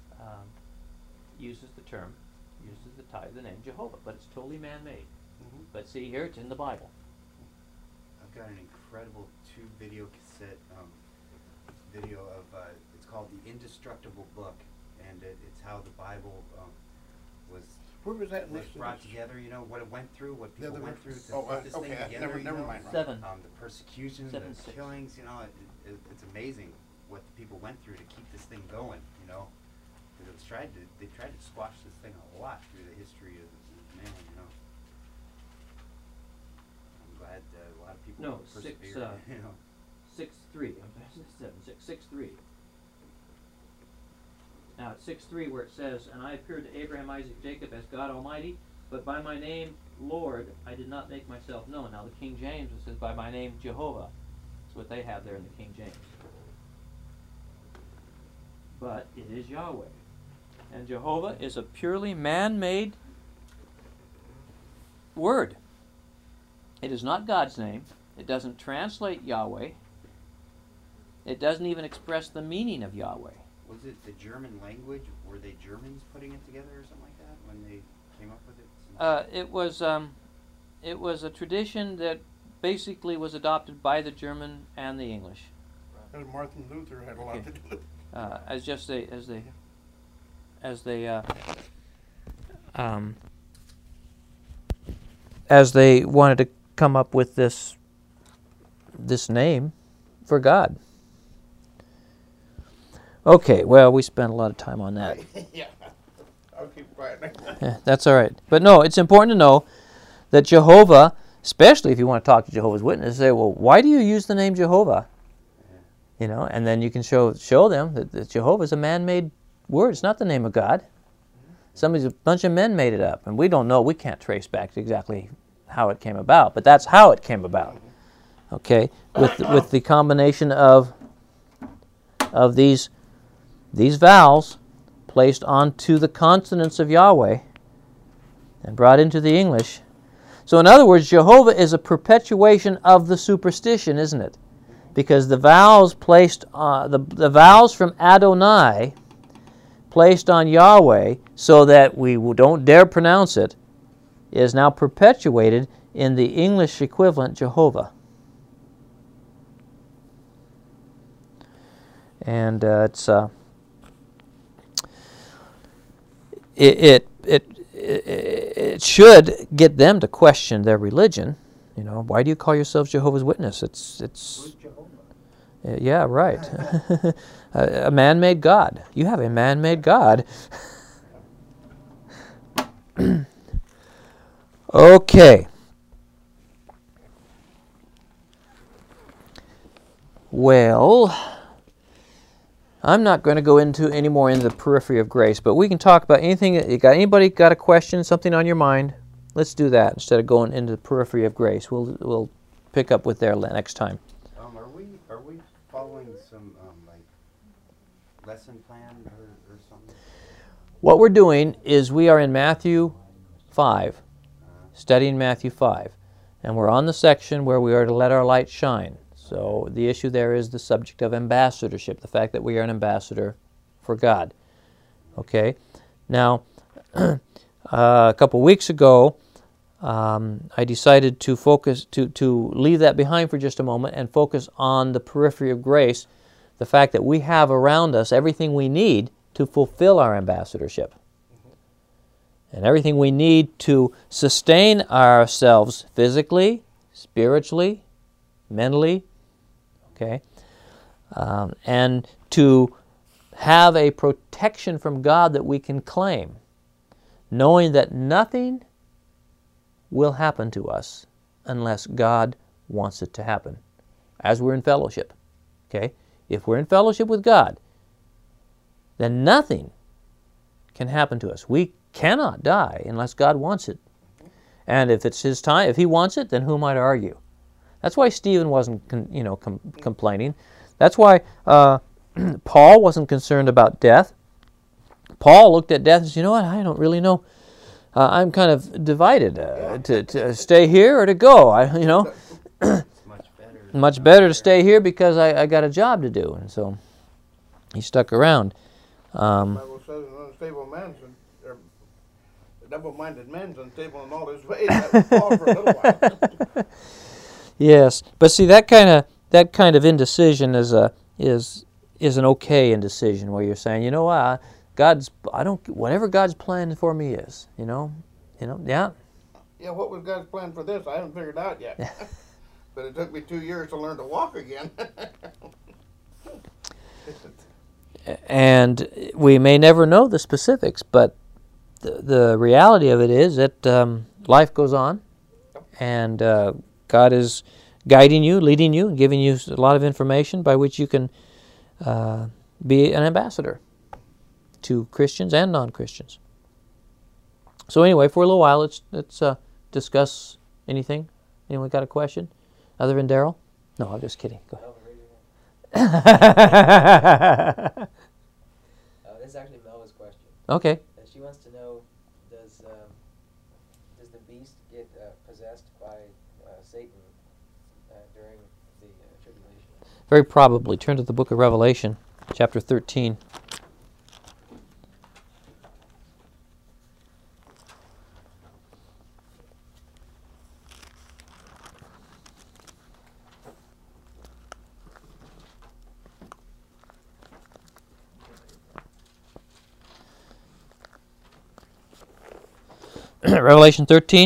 uses the name Jehovah, but it's totally man-made. Mhm. But see here, it's in the Bible. I've got an incredible 2-video cassette video of it's called The Indestructible Book, and it's how the Bible was Where was that in this? brought together. You know what it went through, what The people other went through verse? to Oh, put this thing okay, together. never you know? mind. Right. 7. The persecution, 7-6. the killings. You know, it's amazing what the people went through to keep this thing going. You know, because they tried to squash this thing a lot through the history of man. You know, I'm glad a lot of people No, persevered. You know. 6:3. I'm sorry, 7:6. 6:3. Now at 6:3 where it says, "And I appeared to Abraham, Isaac, Jacob as God Almighty, but by my name, Lord, I did not make myself known." Now the King James, it says, "By my name, Jehovah." That's what they have there in the King James. But it is Yahweh. And Jehovah is a purely man-made word. It is not God's name. It doesn't translate Yahweh. It doesn't even express the meaning of Yahweh. Was it the German language? Were they Germans putting it together or something like that when they came up with it? It was a tradition that basically was adopted by the German and the English, And Martin Luther had a lot Okay. to do with it. as they wanted to come up with this name for God. Okay, well, we spent a lot of time on that. Yeah. I'll keep quiet. Yeah, that's all right. But no, it's important to know that Jehovah, especially if you want to talk to Jehovah's Witnesses, say, well, why do you use the name Jehovah? You know, and then you can show them that Jehovah is a man-made word. It's not the name of God. A bunch of men made it up, and we don't know. We can't trace back to exactly how it came about, but that's how it came about. Okay, with the combination of these vowels placed onto the consonants of Yahweh and brought into the English. So in other words, Jehovah is a perpetuation of the superstition, isn't it? Because the vowels placed the vowels from Adonai placed on Yahweh so that we don't dare pronounce it is now perpetuated in the English equivalent Jehovah. And it should get them to question their religion. You know, why do you call yourselves Jehovah's Witness? It's Who's Jehovah? yeah, right. A man-made God. You have a man-made God. Okay. Well, I'm not going to go into any more into the periphery of grace, but we can talk about anything. Anybody got a question, something on your mind? Let's do that instead of going into the periphery of grace. We'll pick up with there next time. Are we following some like lesson plan or something? What we're doing is we are in Matthew 5, studying Matthew 5, and we're on the section where we are to let our light shine. So the issue there is the subject of ambassadorship, the fact that we are an ambassador for God. Okay? Now, a couple weeks ago, I decided to focus, to leave that behind for just a moment and focus on the periphery of grace, the fact that we have around us everything we need to fulfill our ambassadorship. And everything we need to sustain ourselves physically, spiritually, mentally, okay, and to have a protection from God that we can claim, knowing that nothing will happen to us unless God wants it to happen, as we're in fellowship. Okay? If we're in fellowship with God, then nothing can happen to us. We cannot die unless God wants it. And if it's His time, if He wants it, then who might argue? That's why Stephen wasn't, complaining. That's why Paul wasn't concerned about death. Paul looked at death and said, "You know what? I don't really know. I'm kind of divided to stay here or to go. It's Much better to stay here because I got a job to do." And so he stuck around. The Bible says an unstable man's or a double-minded man's unstable in all his ways. That will fall for a little while. Yes, but see that kind of indecision is an okay indecision where you're saying, you know what, whatever God's plan for me is, yeah. Yeah, what was God's plan for this? I haven't figured out yet. But it took me 2 years to learn to walk again. And we may never know the specifics, but the reality of it is that life goes on, and God is guiding you, leading you, and giving you a lot of information by which you can be an ambassador to Christians and non-Christians. So anyway, for a little while, let's discuss anything. Anyone got a question other than Daryl? No, I'm just kidding. Go ahead. This is actually Melva's question. Okay. She wants to know, does the beast get possessed by Satan during the tribulation? Very probably. Turn to the book of Revelation, chapter 13. Revelation 13,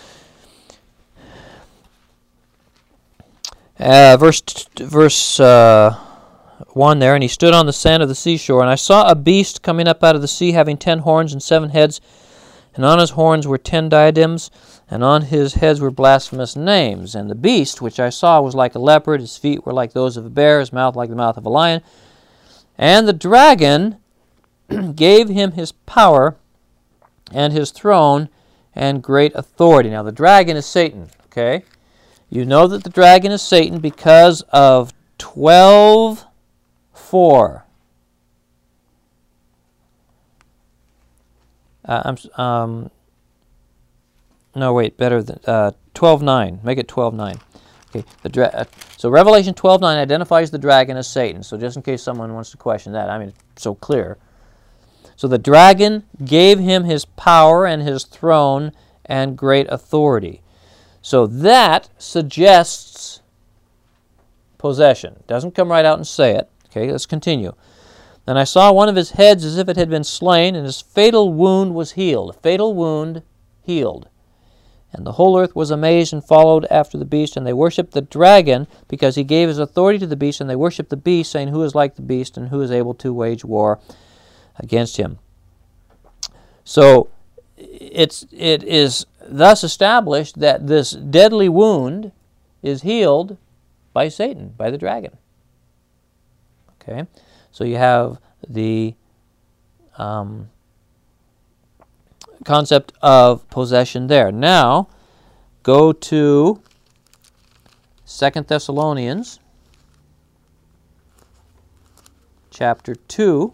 verse 1 there, "And he stood on the sand of the seashore, and I saw a beast coming up out of the sea, having 10 horns and 7 heads, and on his horns were 10 diadems, and on his heads were blasphemous names. And the beast which I saw was like a leopard, his feet were like those of a bear, his mouth like the mouth of a lion. And the dragon gave him his power and his throne and great authority." Now the dragon is Satan, okay? You know that the dragon is Satan because of 12:4. No, wait, better than 12:9. Make it 12:9. Okay. So Revelation 12:9 identifies the dragon as Satan. So just in case someone wants to question that, I mean, it's so clear. So the dragon gave him his power and his throne and great authority. So that suggests possession. Doesn't come right out and say it. Okay, let's continue. "Then I saw one of his heads as if it had been slain, and his fatal wound was healed." A fatal wound healed. "And the whole earth was amazed and followed after the beast, and they worshipped the dragon because he gave his authority to the beast, and they worshipped the beast, saying, 'Who is like the beast, and who is able to wage war against him?'" So it is thus established that this deadly wound is healed by Satan, by the dragon. Okay, so you have the concept of possession there. Now, go to 2 Thessalonians chapter 2.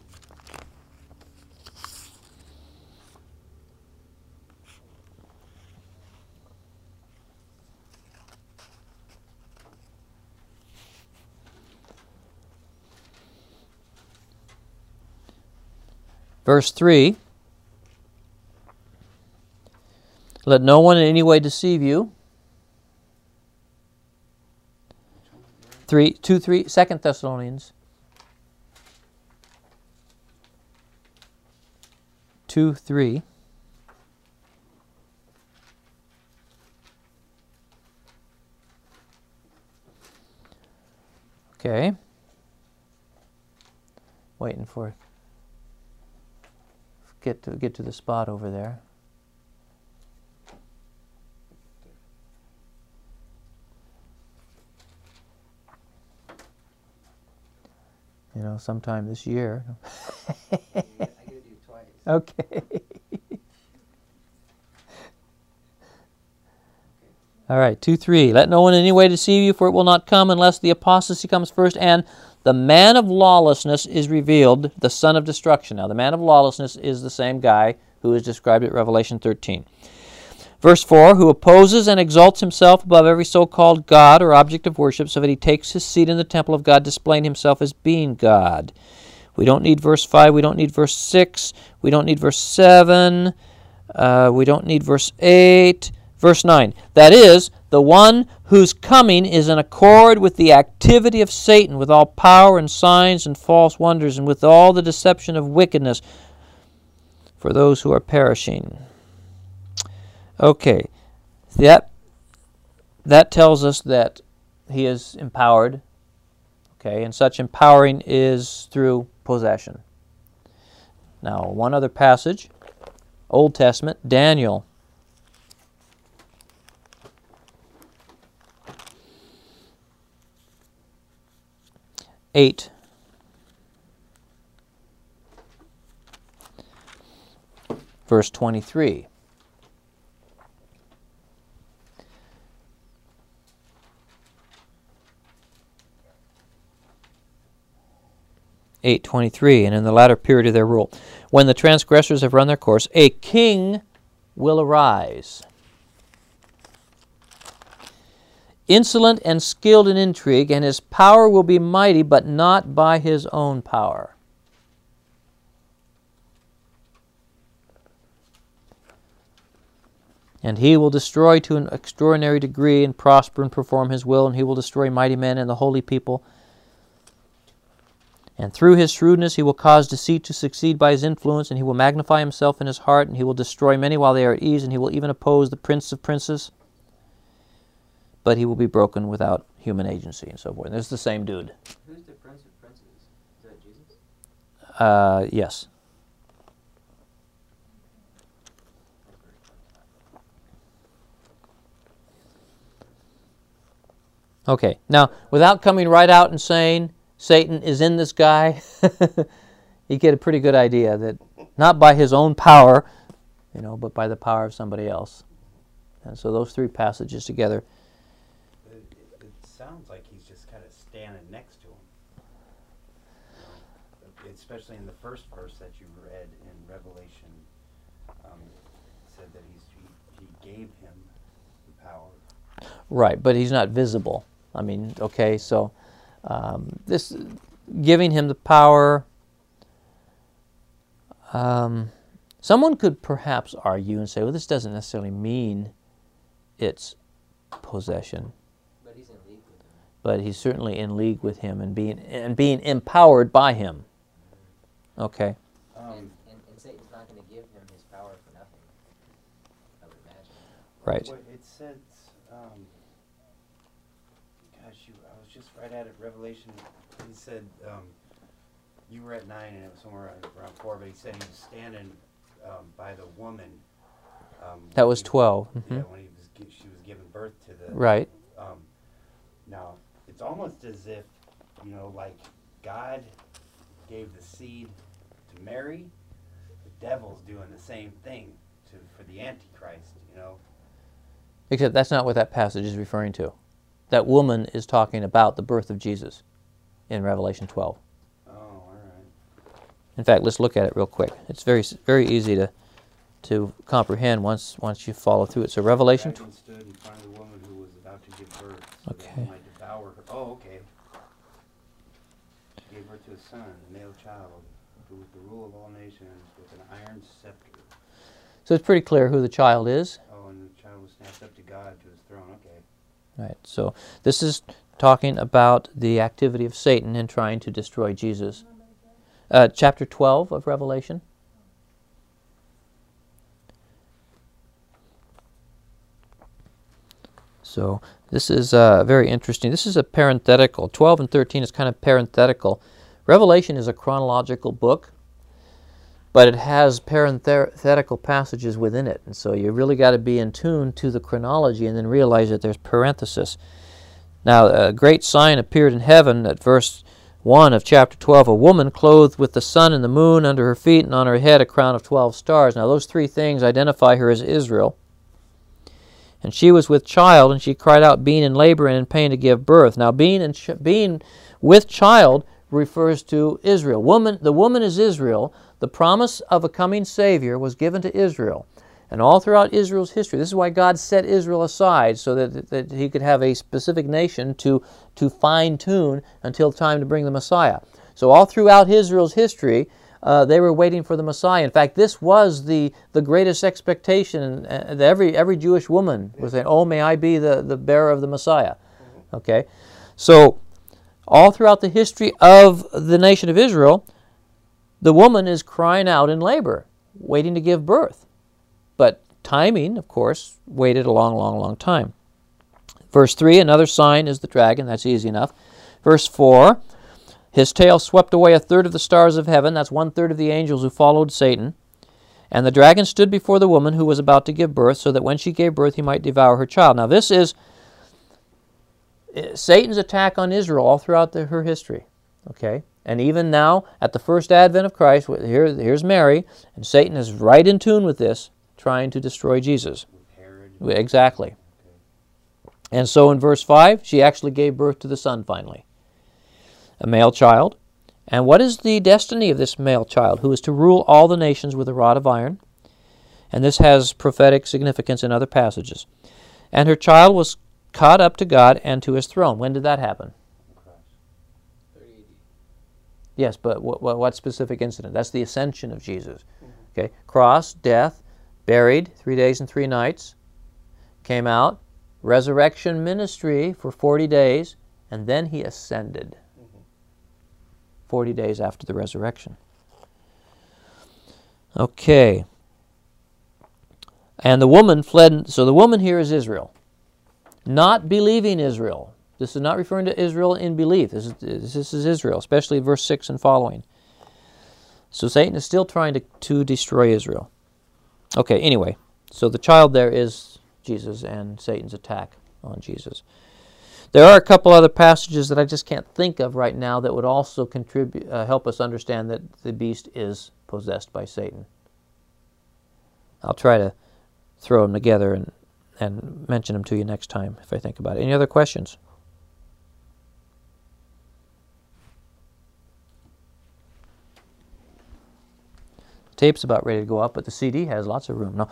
Verse 3, Let no one in any way deceive you. 2 Thessalonians 2:3. Okay. Waiting for it. Get to the spot over there. You know, sometime this year. I gotta do it twice. Okay. All right, 2:3. Let no one in any way deceive you, for it will not come unless the apostasy comes first, and the man of lawlessness is revealed, the son of destruction. Now, the man of lawlessness is the same guy who is described at Revelation 13. Verse 4, who opposes and exalts himself above every so-called God or object of worship, so that he takes his seat in the temple of God, displaying himself as being God. We don't need verse 5, we don't need verse 6, we don't need verse 7, we don't need verse 8, verse 9. That is, the one whose coming is in accord with the activity of Satan, with all power and signs and false wonders, and with all the deception of wickedness for those who are perishing. Okay, that tells us that he is empowered. Okay, and such empowering is through possession. Now, one other passage, Old Testament, Daniel. Verse 23. And in the latter period of their rule, when the transgressors have run their course, a king will arise, insolent and skilled in intrigue, and his power will be mighty, but not by his own power. And he will destroy to an extraordinary degree, and prosper and perform his will, and he will destroy mighty men and the holy people. And through his shrewdness he will cause deceit to succeed by his influence, and he will magnify himself in his heart, and he will destroy many while they are at ease, and he will even oppose the prince of princes. But he will be broken without human agency, and so forth. And this is the same dude. Who's the Prince of Princes? Is that Jesus? Yes. Okay, now, without coming right out and saying Satan is in this guy, you get a pretty good idea that not by his own power, but by the power of somebody else. And so those three passages together. It sounds like he's just kind of standing next to him. Especially in the first verse that you read in Revelation, said that he gave him the power. Right, but he's not visible. I mean, okay, so this giving him the power, someone could perhaps argue and say, well, this doesn't necessarily mean it's possession. But he's in league with him. But he's certainly in league with him and being empowered by him. Okay. And Satan's not going to give him his power for nothing, I would imagine. Right. What it says, I was just right at it, Revelation, he said, you were at 9 and it was somewhere around 4, but he said he was standing by the woman. That was 12. Yeah, when she was giving birth to the... Right. Now, it's almost as if, like God gave the seed to Mary, the devil's doing the same thing for the Antichrist, Except that's not what that passage is referring to. That woman is talking about the birth of Jesus in Revelation 12. Oh, all right. In fact, let's look at it real quick. It's very, very easy to comprehend once you follow through it. So Revelation. The dragon stood in front of the woman who was about to give birth, so Okay. that he might devour her. Oh, okay. She gave birth to a son, a male child, who was the rule of all nations with an iron scepter. So it's pretty clear who the child is. Oh, and Yeah, it's up to God, to his throne. Okay. Right. So this is talking about the activity of Satan in trying to destroy Jesus. Chapter 12 of Revelation. So this is very interesting. This is a parenthetical. 12 and 13 is kind of parenthetical. Revelation is a chronological book, but it has parenthetical passages within it. And so you really got to be in tune to the chronology and then realize that there's parenthesis. Now, a great sign appeared in heaven at verse 1 of chapter 12, a woman clothed with the sun and the moon under her feet, and on her head a crown of 12 stars. Now, those three things identify her as Israel. And she was with child, and she cried out, being in labor and in pain to give birth. Now, being with child refers to Israel. The woman is Israel. The promise of a coming Savior was given to Israel. And all throughout Israel's history, this is why God set Israel aside, so that he could have a specific nation to fine-tune until time to bring the Messiah. So all throughout Israel's history, they were waiting for the Messiah. In fact, this was the greatest expectation. Every Jewish woman was saying, oh, may I be the bearer of the Messiah. Okay? So all throughout the history of the nation of Israel, the woman is crying out in labor, waiting to give birth. But timing, of course, waited a long, long, long time. Verse 3, another sign is the dragon. That's easy enough. Verse 4, his tail swept away a third of the stars of heaven. That's 1/3 of the angels who followed Satan. And the dragon stood before the woman who was about to give birth, so that when she gave birth, he might devour her child. Now, this is Satan's attack on Israel all throughout her history. Okay? And even now, at the first advent of Christ, here's Mary, and Satan is right in tune with this, trying to destroy Jesus. With Herod. Exactly. Okay. And so in verse 5, she actually gave birth to the son finally, a male child. And what is the destiny of this male child, who is to rule all the nations with a rod of iron? And this has prophetic significance in other passages. And her child was caught up to God and to his throne. When did that happen? 30 AD. Yes, but what specific incident? That's the ascension of Jesus. Okay, cross, death, buried 3 days and 3 nights, came out, resurrection ministry for 40 days, and then he ascended 40 days after the resurrection. Okay. And the woman fled. So the woman here is Israel. Not believing Israel. This is not referring to Israel in belief. This is Israel, especially verse 6 and following. So Satan is still trying to destroy Israel. Okay, anyway. So the child there is Jesus and Satan's attack on Jesus. There are a couple other passages that I just can't think of right now that would also help us understand that the beast is possessed by Satan. I'll try to throw them together and mention them to you next time if I think about it. Any other questions? The tape's about ready to go up, but the CD has lots of room. No.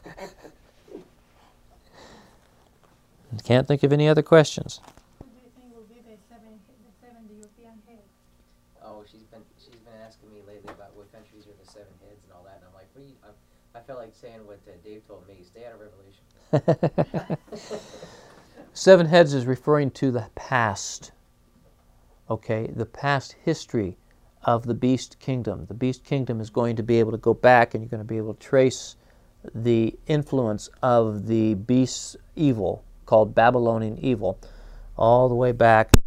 Can't think of any other questions. What do you think will be the seven European heads? Oh, she's been asking me lately about what countries are the 7 heads and all that, and I'm like, I felt like saying what Dave told me. Stay out of Revelation. 7 heads is referring to the past. Okay, the past history of the beast kingdom. The beast kingdom is going to be able to go back, and you're going to be able to trace the influence of the beast's evil, called Babylonian evil, all the way back